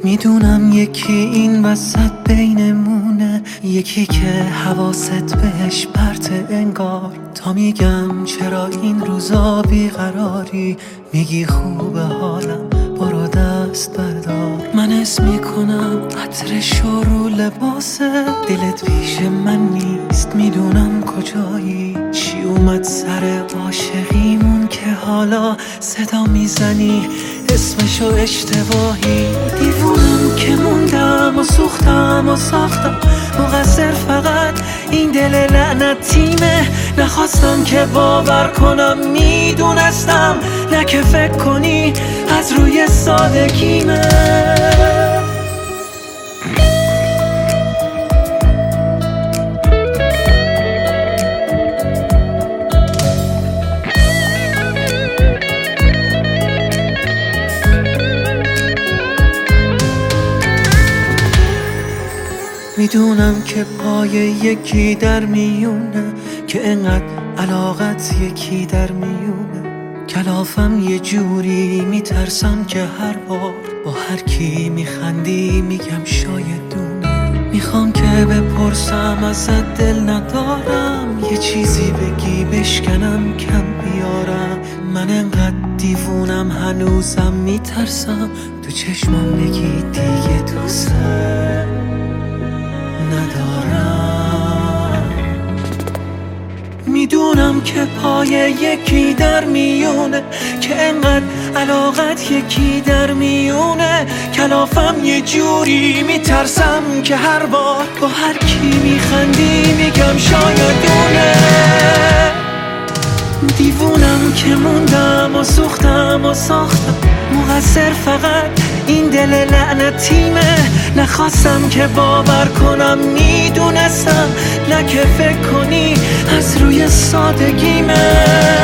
میدونم یکی این وسط بینمونه، یکی که حواست بهش پرته انگار. تا میگم چرا این روزا بیقراری، میگی خوبه حالم برو دست بردار. من اسم میکنم عطرش رو لباسه، دلت پیش من نیست میدونم کجایی. چی اومد سر عاشقیمون که حالا صدا میزنی اسمشو اشتباهی. دیوونم که موندم و سوختم و ساختم، مقصر فقط این دل لعنتیمه. نخواستم که باور کنم میدونستم، نه که فکر کنی از روی سادگیمه. میدونم که پای یکی در میونه، که انقدر علاقت یکی در میونه. کلافم یه جوری میترسم که هر بار با هر کی میخندی میگم شاید دونه. میخوام که بپرسم ازت دل ندارم، یه چیزی بگی بشکنم کم بیارم. من انقدر دیوونم هنوزم میترسم تو چشمام بگی دیگه دوست ندارم. میدونم که پای یکی در میونه، که انقدر علاقت یکی در میونه. کلافم یه جوری میترسم که هر بار با هر کی میخندی میگم شاید دونه. دیوونم که موندم و سوختم و ساختم، مقصر فقط این دل لعنتیمه. نخواستم که باور کنم میدونستم، نه که فکر کنی از روی سادگیمه.